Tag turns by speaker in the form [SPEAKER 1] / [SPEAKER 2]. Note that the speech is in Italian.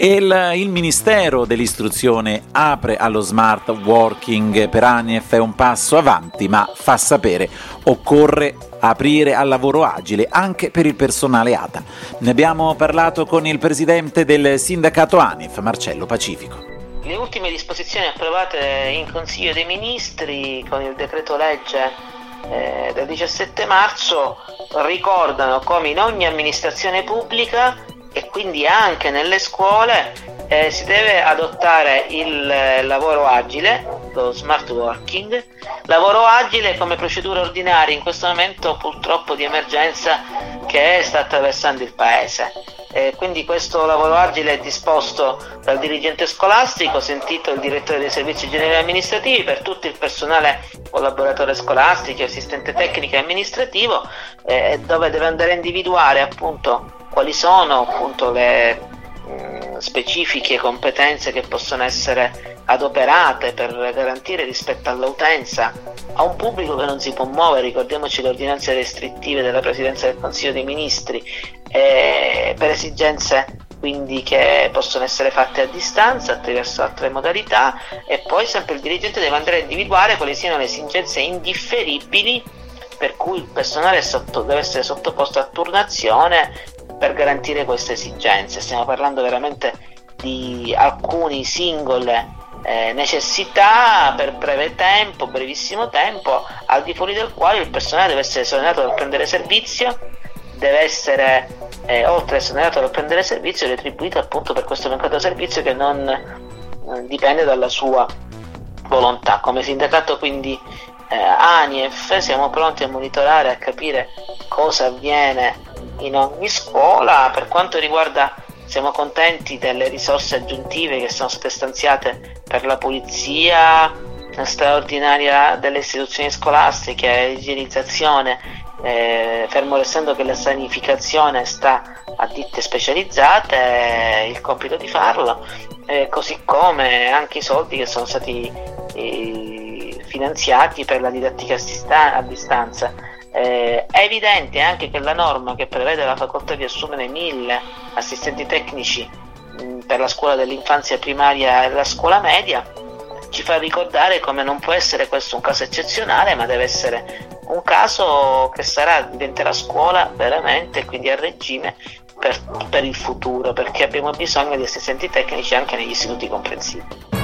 [SPEAKER 1] E il Ministero dell'Istruzione apre allo smart working. Per ANIEF è un passo avanti, ma fa sapere occorre aprire al lavoro agile anche per il personale ATA. Ne abbiamo parlato con il presidente del sindacato ANIEF, Marcello Pacifico.
[SPEAKER 2] Le ultime disposizioni approvate in Consiglio dei Ministri con il decreto legge del 17 marzo ricordano come in ogni amministrazione pubblica e quindi anche nelle scuole si deve adottare il lavoro agile, lo smart working, lavoro agile come procedura ordinaria in questo momento purtroppo di emergenza che sta attraversando il Paese. Quindi questo lavoro agile è disposto dal dirigente scolastico, sentito il direttore dei servizi generali amministrativi, per tutto il personale collaboratore scolastico, assistente tecnico e amministrativo, dove deve andare a individuare appunto quali sono appunto le specifiche competenze che possono essere adoperate per garantire rispetto all'utenza a un pubblico che non si può muovere. Ricordiamoci le ordinanze restrittive della Presidenza del Consiglio dei Ministri, per esigenze quindi che possono essere fatte a distanza attraverso altre modalità, e poi sempre il dirigente deve andare a individuare quali siano le esigenze indifferibili per cui il personale deve essere sottoposto a turnazione per garantire queste esigenze. Stiamo parlando veramente di alcune singole necessità per brevissimo tempo, al di fuori del quale il personale deve essere esonerato dal prendere servizio, deve essere oltre esonerato dal prendere servizio retribuito appunto per questo mancato servizio che non dipende dalla sua volontà. Come sindacato quindi ANIEF siamo pronti a monitorare, a capire cosa avviene in ogni scuola. Per quanto riguarda, siamo contenti delle risorse aggiuntive che sono state stanziate per la pulizia straordinaria delle istituzioni scolastiche, igienizzazione, fermo restando che la sanificazione sta a ditte specializzate, il compito di farlo, così come anche i soldi che sono stati finanziati per la didattica a distanza. È evidente anche che la norma che prevede la facoltà di assumere 1000 assistenti tecnici per la scuola dell'infanzia primaria e la scuola media ci fa ricordare come non può essere questo un caso eccezionale, ma deve essere un caso che diventerà scuola veramente, quindi a regime per il futuro, perché abbiamo bisogno di assistenti tecnici anche negli istituti comprensivi.